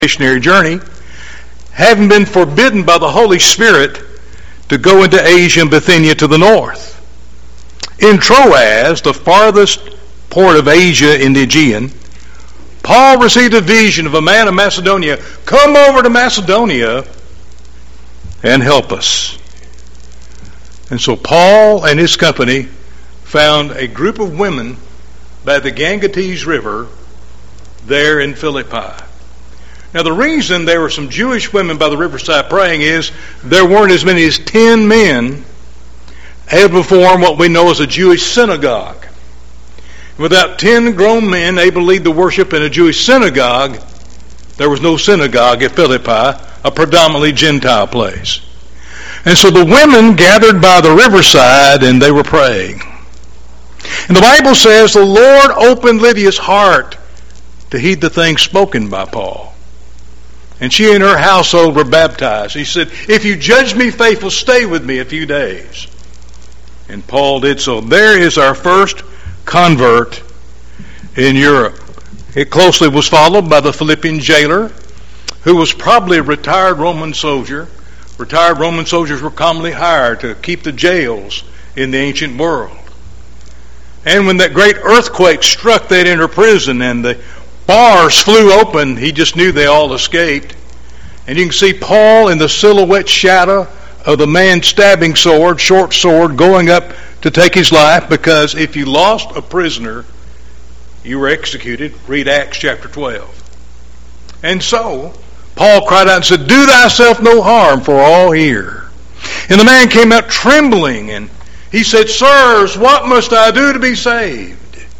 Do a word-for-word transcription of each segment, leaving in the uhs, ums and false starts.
missionary journey, having been forbidden by the Holy Spirit to go into Asia and Bithynia to the north. In Troas, the farthest port of Asia in the Aegean, Paul received a vision of a man of Macedonia. Come over to Macedonia and help us. And so Paul and his company found a group of women by the Ganges River there in Philippi. Now, the reason there were some Jewish women by the riverside praying is there weren't as many as ten men able to form what we know as a Jewish synagogue. Without ten grown men able to lead the worship in a Jewish synagogue, there was no synagogue at Philippi, a predominantly Gentile place. And so the women gathered by the riverside and they were praying. And the Bible says the Lord opened Lydia's heart to heed the things spoken by Paul. And she and her household were baptized. He said, if you judge me faithful, stay with me a few days. And Paul did so. There is our first convert in Europe. It closely was followed by the Philippian jailer, who was probably a retired Roman soldier. Retired Roman soldiers were commonly hired to keep the jails in the ancient world. And when that great earthquake struck that inner prison and the bars flew open, he just knew they all escaped. And you can see Paul in the silhouette shadow of the man stabbing sword, short sword, going up to take his life, because if you lost a prisoner, you were executed. Read Acts chapter twelve. And so, Paul cried out and said, do thyself no harm, for all here. And the man came out trembling, and he said, sirs, what must I do to be saved?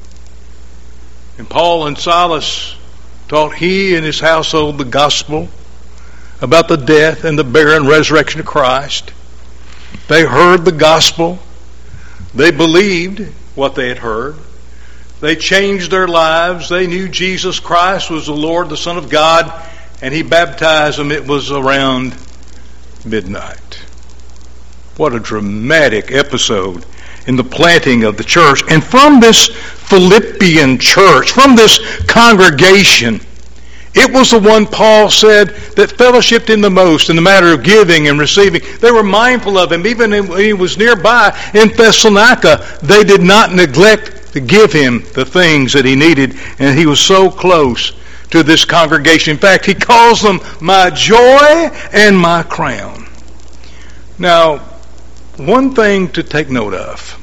And Paul and Silas taught he and his household the gospel about the death and the burial and resurrection of Christ. They heard the gospel. They believed what they had heard. They changed their lives. They knew Jesus Christ was the Lord, the Son of God, and he baptized them. It was around midnight. What a dramatic episode in the planting of the church. And from this Philippian church, from this congregation, it was the one Paul said that fellowshipped in the most in the matter of giving and receiving. They were mindful of him. Even when he was nearby in Thessalonica, they did not neglect to give him the things that he needed. And he was so close to this congregation. In fact, he calls them my joy and my crown. Now, one thing to take note of.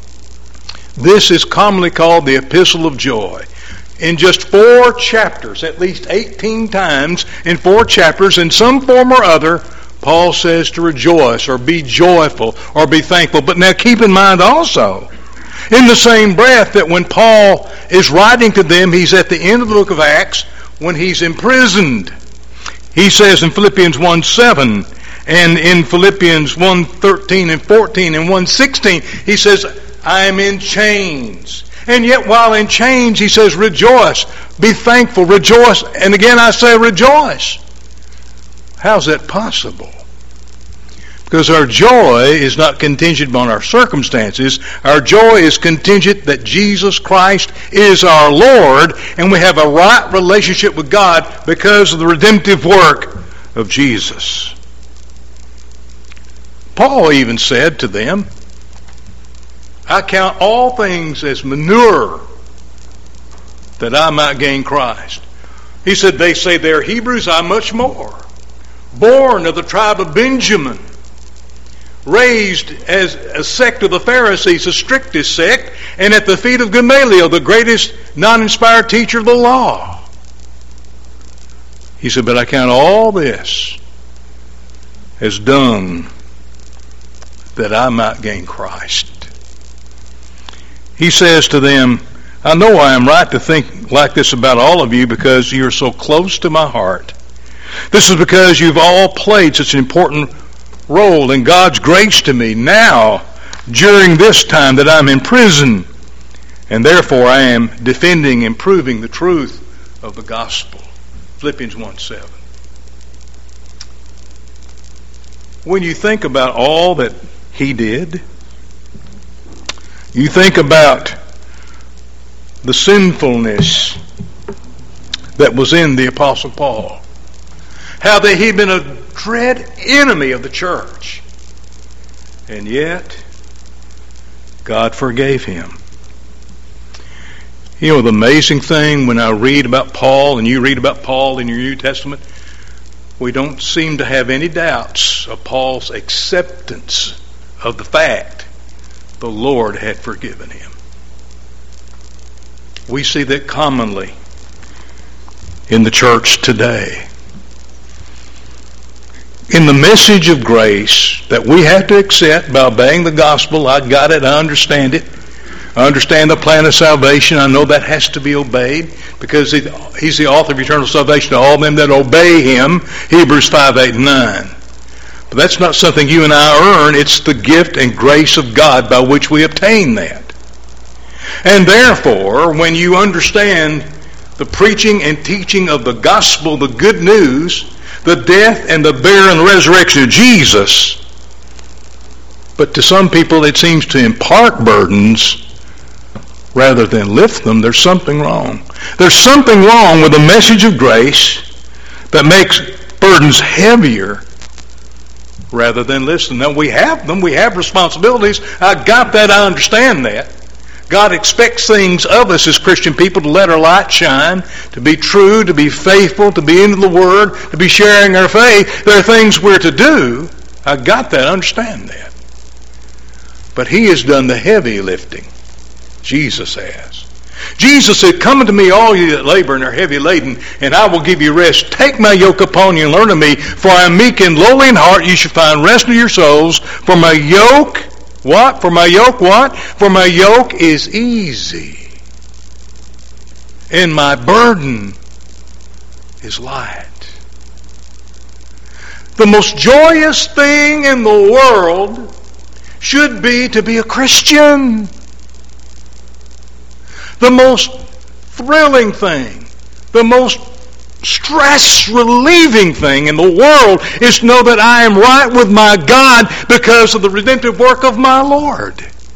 This is commonly called the Epistle of Joy. In just four chapters, at least eighteen times in four chapters, in some form or other, Paul says to rejoice or be joyful or be thankful. But now keep in mind also, in the same breath, that when Paul is writing to them, he's at the end of the book of Acts when he's imprisoned. He says in Philippians one seven and in Philippians one thirteen and fourteen and one sixteen, he says, I am in chains. And yet while in chains, he says, rejoice, be thankful, rejoice. And again I say rejoice. How's that possible? Because our joy is not contingent on our circumstances. Our joy is contingent that Jesus Christ is our Lord, and we have a right relationship with God because of the redemptive work of Jesus. Paul even said to them, I count all things as manure that I might gain Christ. He said, they say they're Hebrews, I much more. Born of the tribe of Benjamin. Raised as a sect of the Pharisees, the strictest sect, and at the feet of Gamaliel, the greatest non-inspired teacher of the law. He said, but I count all this as dung that I might gain Christ. He says to them, I know I am right to think like this about all of you because you're so close to my heart. This is because you've all played such an important role in God's grace to me now during this time that I'm in prison. And therefore I am defending and proving the truth of the gospel. Philippians one seven. When you think about all that he did, you think about the sinfulness that was in the Apostle Paul. how that he'd been a dread enemy of the church. And yet, God forgave him. You know, the amazing thing when I read about Paul, and you read about Paul in your New Testament, we don't seem to have any doubts of Paul's acceptance of the fact the Lord had forgiven him. We see that commonly in the church today. In the message of grace that we have to accept by obeying the gospel, I got it, I understand it. I understand the plan of salvation. I know that has to be obeyed because he's the author of eternal salvation to all them that obey him, Hebrews five, eight, and nine. But that's not something you and I earn. It's the gift and grace of God by which we obtain that. And therefore, when you understand the preaching and teaching of the gospel, the good news, the death and the burial and the resurrection of Jesus, but to some people it seems to impart burdens rather than lift them, there's something wrong. There's something wrong with the message of grace that makes burdens heavier rather than lifts them. Now we have them, we have responsibilities. I got that, I understand that. God expects things of us as Christian people to let our light shine, to be true, to be faithful, to be into the Word, to be sharing our faith. There are things we're to do. I got that, I understand that. But He has done the heavy lifting. Jesus has. Jesus said, "Come unto me, all you that labor and are heavy laden, and I will give you rest. Take my yoke upon you and learn of me, for I am meek and lowly in heart. You shall find rest to your souls. For my yoke," what? For my yoke, what? For my yoke is easy, and my burden is light. The most joyous thing in the world should be to be a Christian. The most thrilling thing, the most stress-relieving thing in the world is to know that I am right with my God because of the redemptive work of my Lord.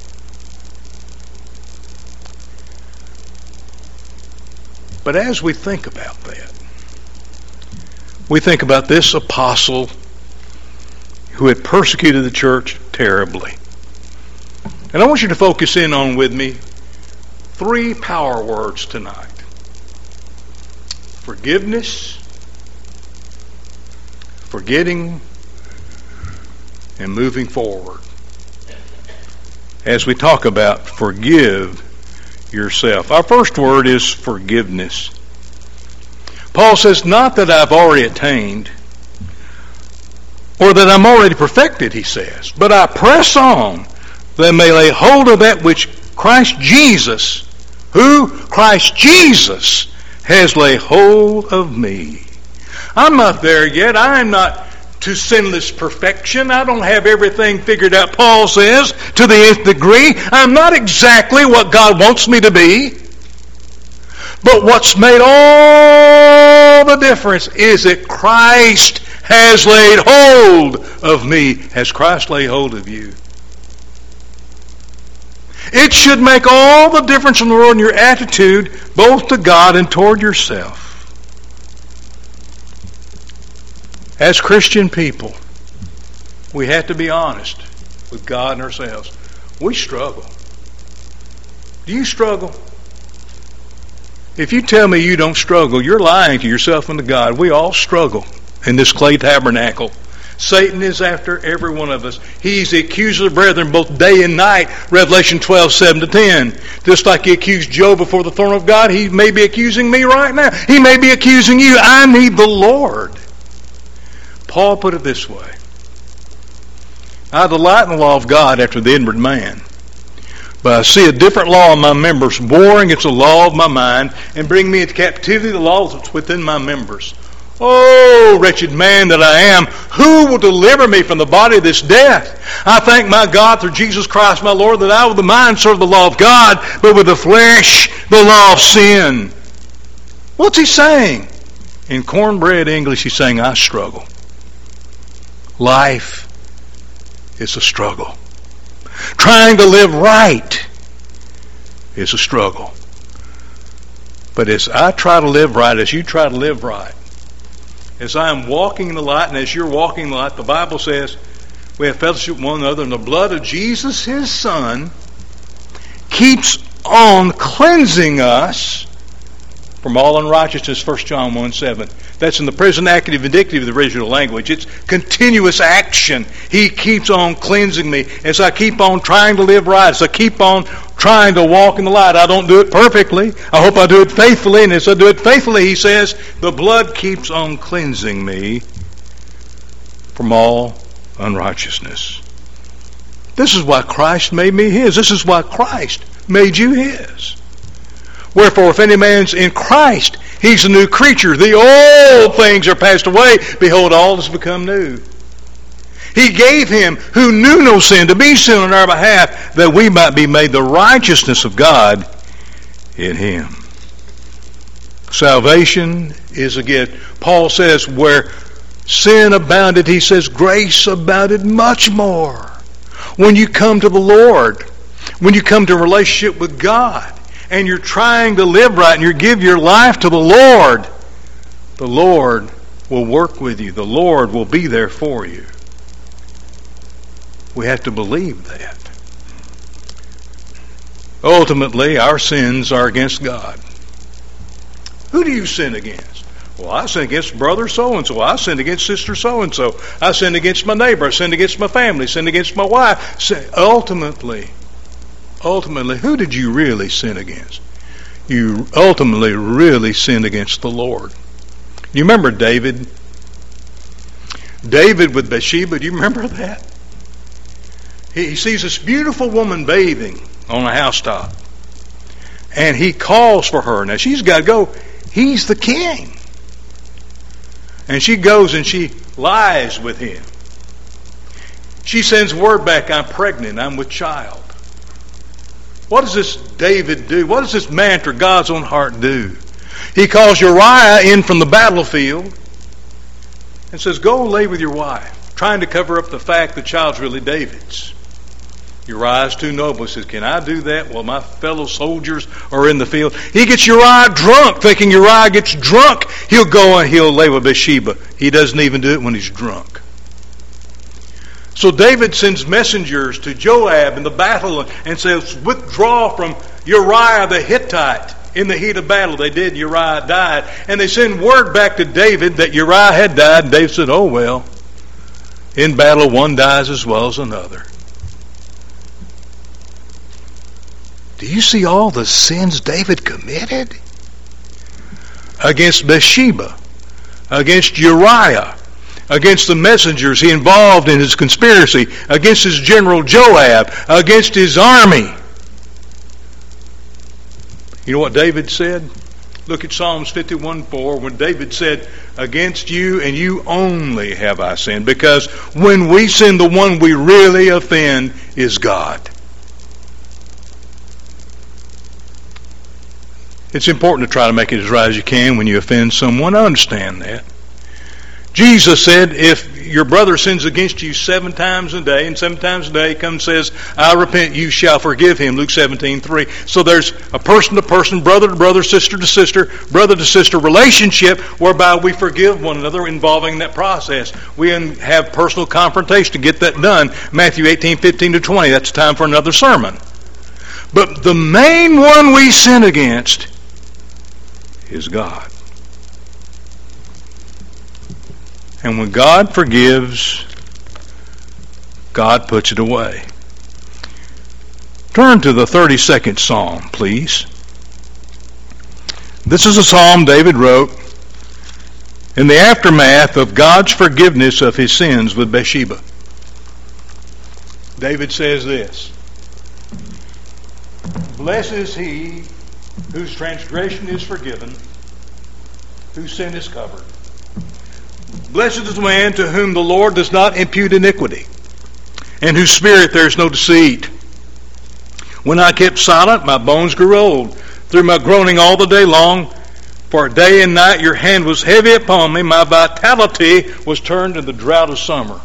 But as we think about that, we think about this apostle who had persecuted the church terribly. And I want you to focus in on with me three power words tonight. Forgiveness, forgetting, and moving forward. As we talk about forgive yourself. Our first word is forgiveness. Paul says, not that I've already attained or that I'm already perfected, he says, but I press on that I may lay hold of that which Christ Jesus, who? Christ Jesus has laid hold of me. I'm not there yet. I am not to sinless perfection. I don't have everything figured out, Paul says, to the nth degree. I'm not exactly what God wants me to be. But what's made all the difference is that Christ has laid hold of me. Has Christ laid hold of you? It should make all the difference in the world in your attitude, both to God and toward yourself. As Christian people, we have to be honest with God and ourselves. We struggle. Do you struggle? If you tell me you don't struggle, you're lying to yourself and to God. We all struggle in this clay tabernacle. Satan is after every one of us. He's the accuser of brethren both day and night, Revelation twelve, seven to ten. Just like he accused Job before the throne of God, he may be accusing me right now. He may be accusing you. I need the Lord. Paul put it this way. I delight in the law of God after the inward man, but I see a different law in my members, warring against the law of my mind, and bring me into captivity the laws that's within my members. Oh, wretched man that I am, who will deliver me from the body of this death? I thank my God through Jesus Christ my Lord that I with the mind serve the law of God, but with the flesh the law of sin. What's he saying? In cornbread English, he's saying, I struggle. Life is a struggle. Trying to live right is a struggle. But as I try to live right, as you try to live right, as I am walking in the light and as you're walking in the light, the Bible says we have fellowship with one another, and the blood of Jesus, His Son, keeps on cleansing us from all unrighteousness, First John one seven. That's in the present active indicative of the original language. It's continuous action. He keeps on cleansing me as I keep on trying to live right, as I keep on trying to walk in the light. I don't do it perfectly. I hope I do it faithfully. And as I do it faithfully, He says, the blood keeps on cleansing me from all unrighteousness. This is why Christ made me His. This is why Christ made you His. Wherefore, if any man's in Christ, he's a new creature. The old things are passed away. Behold, all has become new. He gave Him who knew no sin to be sin on our behalf, that we might be made the righteousness of God in Him. Salvation is a gift. Paul says, where sin abounded, he says, grace abounded much more. When you come to the Lord, when you come to a relationship with God, and you're trying to live right, and you give your life to the Lord, the Lord will work with you. The Lord will be there for you. We have to believe that. Ultimately, our sins are against God. Who do you sin against? Well, I sin against brother so-and-so. I sin against sister so-and-so. I sin against my neighbor. I sin against my family. I sin against my wife. Ultimately, ultimately, who did you really sin against? You ultimately really sinned against the Lord. You remember David? David with Bathsheba, do you remember that? He sees this beautiful woman bathing on a housetop. And he calls for her. Now she's got to go. He's the king. And she goes and she lies with him. She sends word back, I'm pregnant, I'm with child. What does this David do? What does this man after God's own heart do? He calls Uriah in from the battlefield and says, go lay with your wife, trying to cover up the fact the child's really David's. Uriah's too noble. He says, can I do that while my fellow soldiers are in the field? He gets Uriah drunk, thinking Uriah gets drunk, he'll go and he'll lay with Bathsheba. He doesn't even do it when he's drunk. So David sends messengers to Joab in the battle and says, withdraw from Uriah the Hittite in the heat of battle. They did. Uriah died. And they send word back to David that Uriah had died. And David said, oh well, in battle one dies as well as another. Do you see all the sins David committed? Against Bathsheba, against Uriah, against the messengers he involved in his conspiracy, against his general Joab, against his army. You know what David said? Look at Psalms fifty-one four, when David said, against you and you only have I sinned. Because when we sin, the one we really offend is God. It's important to try to make it as right as you can when you offend someone. I understand that. Jesus said, if your brother sins against you seven times a day, and seven times a day comes and says, I repent, you shall forgive him, Luke seventeen three. So there's a person to person, brother to brother, sister to sister, brother to sister relationship whereby we forgive one another involving that process. We have personal confrontation to get that done. Matthew eighteen fifteen to twenty. That's time for another sermon. But the main one we sin against is God. And when God forgives, God puts it away. Turn to the thirty-second Psalm, please. This is a psalm David wrote in the aftermath of God's forgiveness of his sins with Bathsheba. David says this, blessed is he whose transgression is forgiven, whose sin is covered. Blessed is the man to whom the Lord does not impute iniquity, and whose spirit there is no deceit. When I kept silent, my bones grew old, through my groaning all the day long. For day and night your hand was heavy upon me. My vitality was turned to the drought of summer.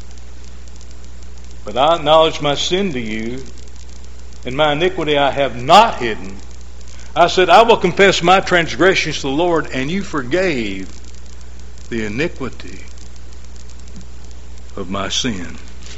But I acknowledged my sin to you, and my iniquity I have not hidden. I said, I will confess my transgressions to the Lord, and you forgave the iniquity of my sin.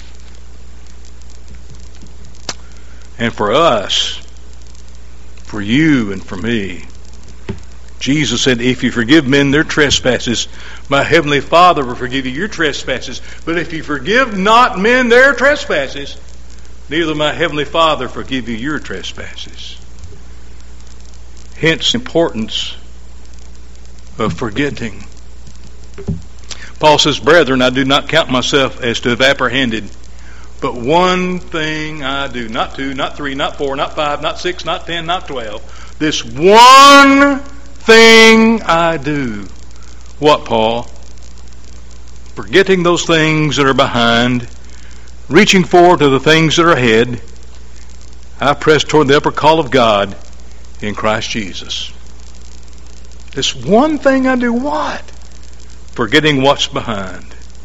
And for us, for you and for me, Jesus said, if you forgive men their trespasses, my heavenly Father will forgive you your trespasses. But if you forgive not men their trespasses, neither my heavenly Father forgive you your trespasses. Hence the importance of forgetting. Paul says, brethren, I do not count myself as to have apprehended, but one thing I do. Not two, not three, not four, not five, not six, not ten, not twelve. This one thing I do. What, Paul? Forgetting those things that are behind, reaching forward to the things that are ahead, I press toward the upper call of God in Christ Jesus. This one thing I do, what? Forgetting what's behind.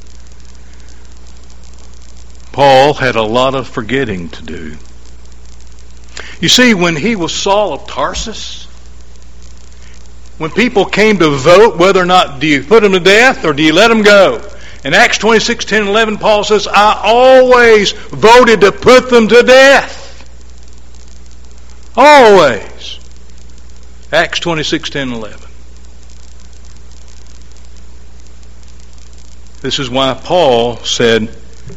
Paul had a lot of forgetting to do. You see, when he was Saul of Tarsus, when people came to vote whether or not do you put them to death or do you let them go, in Acts twenty-six, ten, eleven, Paul says, I always voted to put them to death. Always. Acts twenty-six, ten, eleven. This is why Paul said,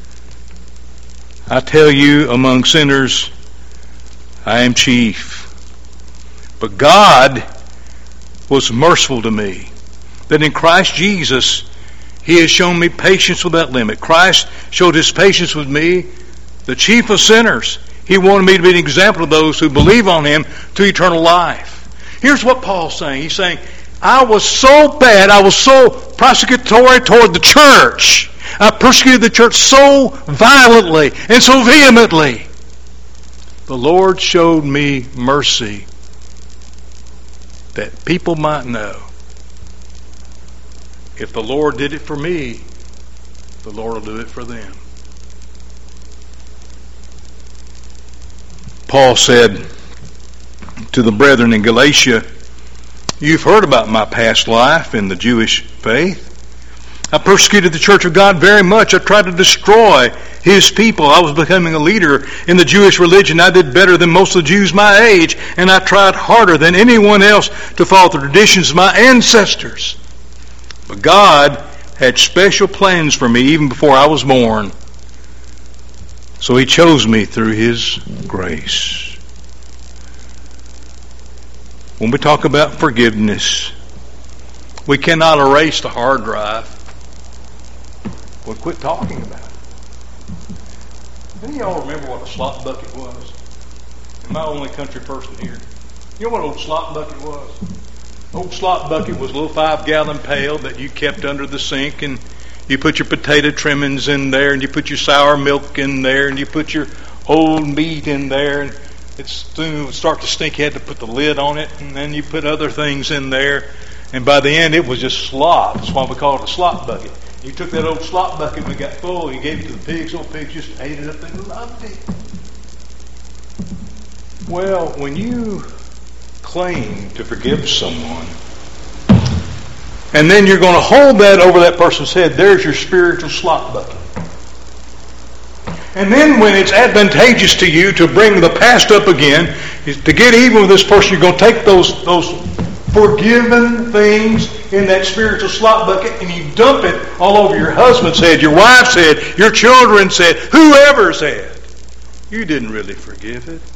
I tell you, among sinners, I am chief. But God was merciful to me, that in Christ Jesus He has shown me patience without limit. Christ showed His patience with me, the chief of sinners. He wanted me to be an example of those who believe on Him to eternal life. Here's what Paul's saying. He's saying, I was so bad, I was so prosecutory toward the church. I persecuted the church so violently and so vehemently. The Lord showed me mercy that people might know. If the Lord did it for me, the Lord will do it for them. Paul said to the brethren in Galatia, you've heard about my past life in the Jewish faith. I persecuted the church of God very much. I tried to destroy His people. I was becoming a leader in the Jewish religion. I did better than most of the Jews my age, and I tried harder than anyone else to follow the traditions of my ancestors. But God had special plans for me even before I was born. So He chose me through His grace. When we talk about forgiveness, we cannot erase the hard drive. We'll quit talking about it. Any of y'all remember what a slop bucket was? Am I the only country person here? You know what an old slop bucket was? Old slop bucket was a little five-gallon pail that you kept under the sink, and you put your potato trimmings in there, and you put your sour milk in there, and you put your old meat in there, and it soon would start to stink. You had to put the lid on it, and then you put other things in there, and by the end it was just slop. That's why we call it a slop bucket. You took that old slop bucket when it got full, you gave it to the pigs. Old pigs just ate it up. They loved it. Well, when you claim to forgive someone, and then you're going to hold that over that person's head, there's your spiritual slop bucket. And then when it's advantageous to you to bring the past up again, to get even with this person, you're going to take those those forgiven things in that spiritual slop bucket and you dump it all over your husband's head, your wife's head, your children's head, whoever's head. You didn't really forgive it.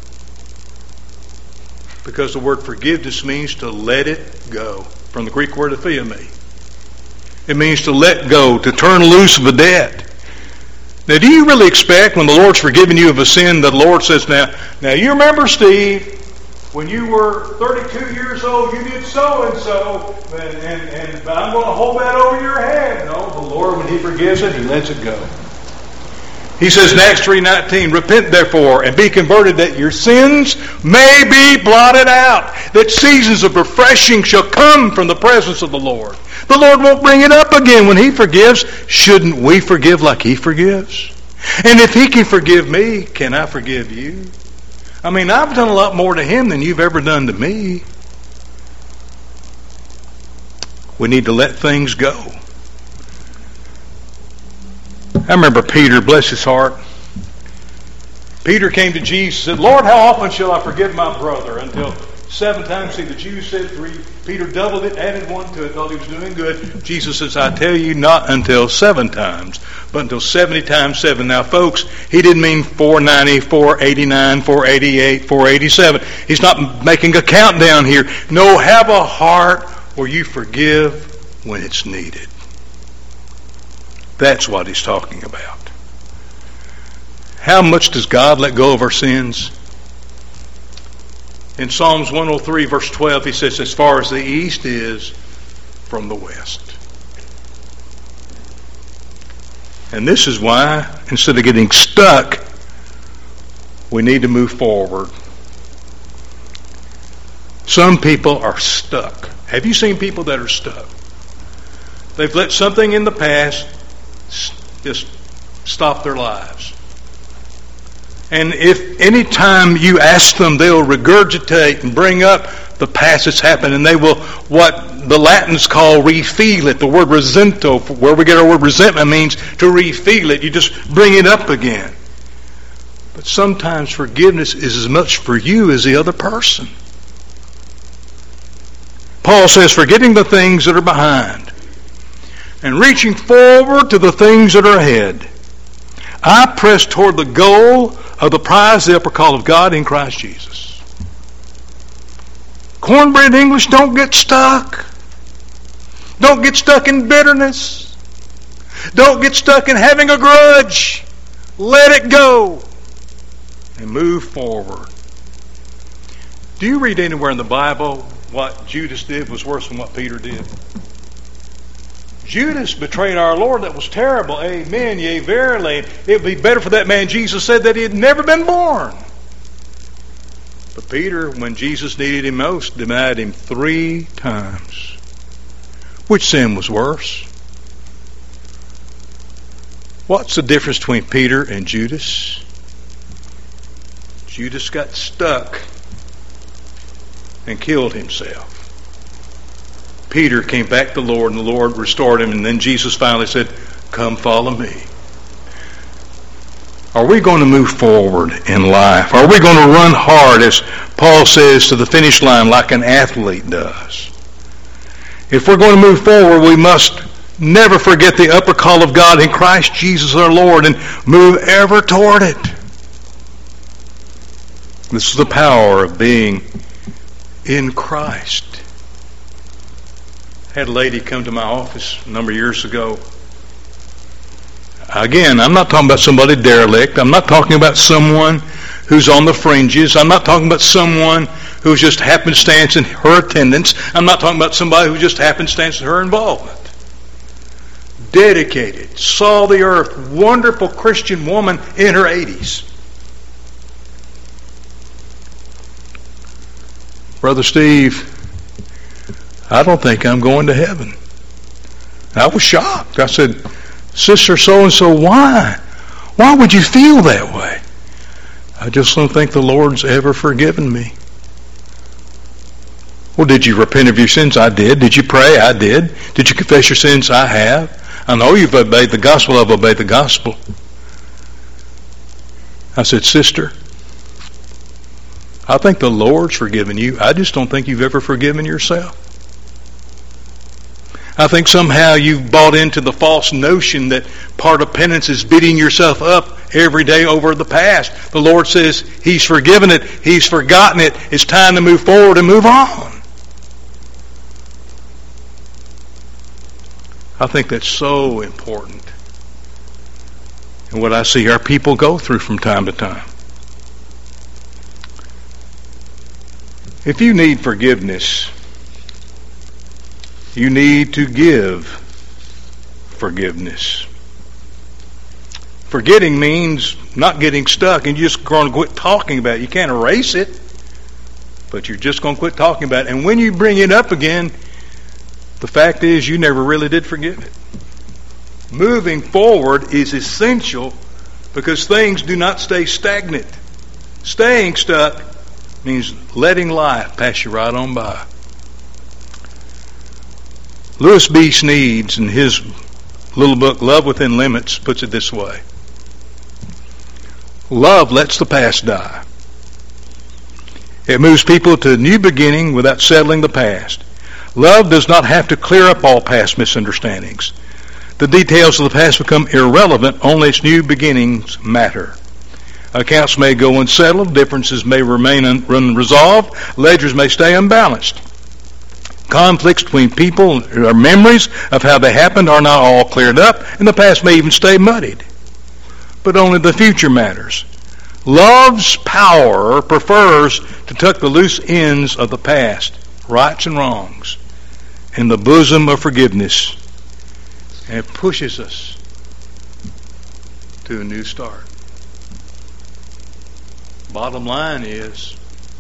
Because the word forgiveness means to let it go. From the Greek word aphiemi. It means to let go, to turn loose of a debt. Now, do you really expect when the Lord's forgiven you of a sin that the Lord says, now, now you remember, Steve, when you were thirty-two years old, you did so-and-so, and, and, and, but I'm going to hold that over your head. No, the Lord, when He forgives it, He lets it go. He says in Acts three nineteen, repent therefore and be converted that your sins may be blotted out, that seasons of refreshing shall come from the presence of the Lord. The Lord won't bring it up again when He forgives. Shouldn't we forgive like He forgives? And if He can forgive me, can I forgive you? I mean, I've done a lot more to Him than you've ever done to me. We need to let things go. I remember Peter, bless his heart. Peter came to Jesus and said, Lord, how often shall I forgive my brother? Until seven times. See, the Jews said three. Peter doubled it, added one to it, thought he was doing good. Jesus says, I tell you, not until seven times, but until seventy times seven. Now, folks, he didn't mean four ninety, four eighty-nine, four eighty-eight, four eighty-seven. He's not making a countdown here. No, have a heart where you forgive when it's needed. That's what he's talking about. How much does God let go of our sins? In Psalms one oh three, verse twelve, he says, as far as the east is from the west. And this is why, instead of getting stuck, we need to move forward. Some people are stuck. Have you seen people that are stuck? They've let something in the past just stop their lives. And if any time you ask them, they'll regurgitate and bring up the past that's happened, and they will, what the Latins call refeel it. The word resento, where we get our word resentment, means to refeel it. You just bring it up again. But sometimes forgiveness is as much for you as the other person. Paul says, forgetting the things that are behind and reaching forward to the things that are ahead, I press toward the goal of the prize, the upper call of God in Christ Jesus. Cornbread English, don't get stuck. Don't get stuck in bitterness. Don't get stuck in having a grudge. Let it go and move forward. Do you read anywhere in the Bible what Judas did was worse than what Peter did? Judas betrayed our Lord. That was terrible. Amen. Yea, verily. It would be better for that man, Jesus said, that he had never been born. But Peter, when Jesus needed him most, denied him three times. Which sin was worse? What's the difference between Peter and Judas? Judas got stuck and killed himself. Peter came back to the Lord, and the Lord restored him, and then Jesus finally said, come follow me. Are we going to move forward in life? Are we going to run hard, as Paul says, to the finish line like an athlete does? If we're going to move forward, we must never forget the upper call of God in Christ Jesus our Lord and move ever toward it. This is the power of being in Christ. I had a lady come to my office a number of years ago. Again, I'm not talking about somebody derelict. I'm not talking about someone who's on the fringes. I'm not talking about someone who's just happenstance in her attendance. I'm not talking about somebody who just happenstance in her involvement. Dedicated, saw the earth, wonderful Christian woman in her eighties. Brother Steve, I don't think I'm going to heaven. I was shocked. I said, Sister so-and-so, why? Why would you feel that way? I just don't think the Lord's ever forgiven me. Well, did you repent of your sins? I did. Did you pray? I did. Did you confess your sins? I have. I know you've obeyed the gospel. I've obeyed the gospel. I said, Sister, I think the Lord's forgiven you. I just don't think you've ever forgiven yourself. I think somehow you've bought into the false notion that part of penance is beating yourself up every day over the past. The Lord says He's forgiven it. He's forgotten it. It's time to move forward and move on. I think that's so important. And what I see our people go through from time to time. If you need forgiveness, you need to give forgiveness. Forgetting means not getting stuck and you're just going to quit talking about it. You can't erase it, but you're just going to quit talking about it. And when you bring it up again, the fact is you never really did forgive it. Moving forward is essential because things do not stay stagnant. Staying stuck means letting life pass you right on by. Lewis B. Sneeds, in his little book, Love Within Limits, puts it this way. Love lets the past die. It moves people to a new beginning without settling the past. Love does not have to clear up all past misunderstandings. The details of the past become irrelevant, only its new beginnings matter. Accounts may go unsettled, differences may remain unresolved, ledgers may stay unbalanced. Conflicts between people or memories of how they happened are not all cleared up, and the past may even stay muddied. But only the future matters. Love's power prefers to tuck the loose ends of the past, rights and wrongs, in the bosom of forgiveness, and it pushes us to a new start. Bottom line is,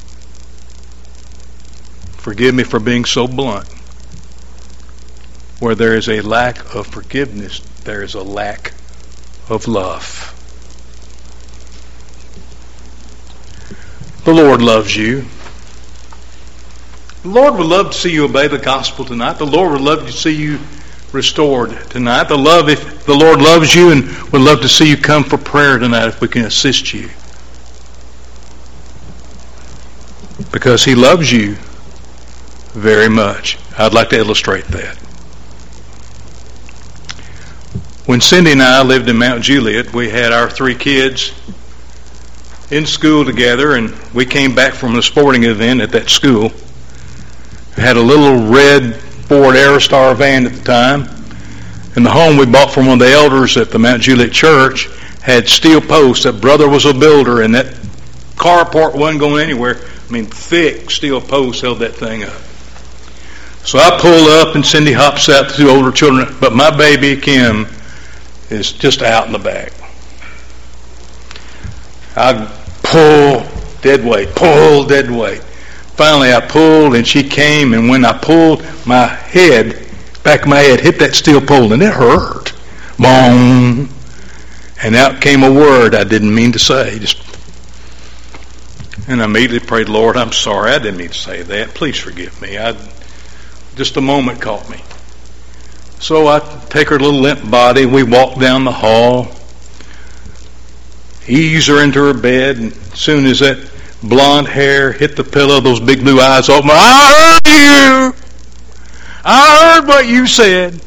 forgive me for being so blunt, where there is a lack of forgiveness, there is a lack of love. The Lord loves you. The Lord would love to see you obey the gospel tonight. The Lord would love to see you restored tonight. The love, if the Lord loves you, and would love to see you come for prayer tonight if we can assist you. Because He loves you very much. I'd like to illustrate that. When Cindy and I lived in Mount Juliet, we had our three kids in school together, and we came back from a sporting event at that school. We had a little red Ford Aerostar van at the time, and the home we bought from one of the elders at the Mount Juliet Church had steel posts. That brother was a builder, and that carport wasn't going anywhere. I mean, thick steel posts held that thing up. So I pull up, and Cindy hops out, the two older children, but my baby, Kim, is just out in the back. I pull, dead weight, pull, dead weight. Finally I pulled, and she came, and when I pulled, my head, back of my head, hit that steel pole, and it hurt. Boom. And out came a word I didn't mean to say. Just, and I immediately prayed, Lord, I'm sorry, I didn't mean to say that. Please forgive me. I Just a moment caught me. So I take her little limp body, we walk down the hall, ease her into her bed, and as soon as that blonde hair hit the pillow, those big blue eyes open, I heard you! I heard what you said.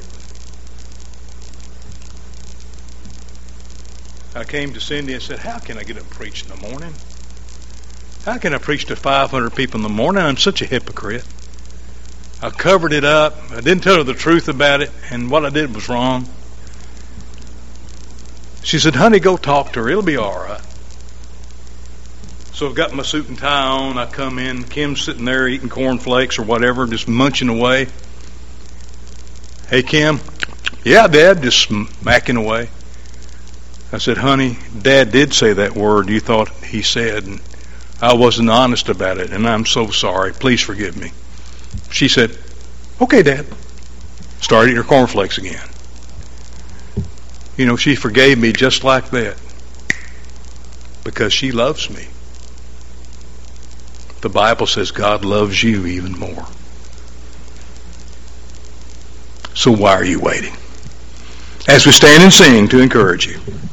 I came to Cindy and said, how can I get up and preach in the morning? How can I preach to five hundred people in the morning? I'm such a hypocrite. I covered it up. I didn't tell her the truth about it, and what I did was wrong. She said, honey, go talk to her. It'll be all right. So I've got my suit and tie on. I come in. Kim's sitting there eating cornflakes or whatever, just munching away. Hey, Kim. Yeah, Dad, just smacking away. I said, honey, Dad did say that word you thought he said, and I wasn't honest about it, and I'm so sorry. Please forgive me. She said, okay, Dad. Started eating her cornflakes again. You know, she forgave me just like that because she loves me. The Bible says God loves you even more. So why are you waiting? As we stand and sing to encourage you.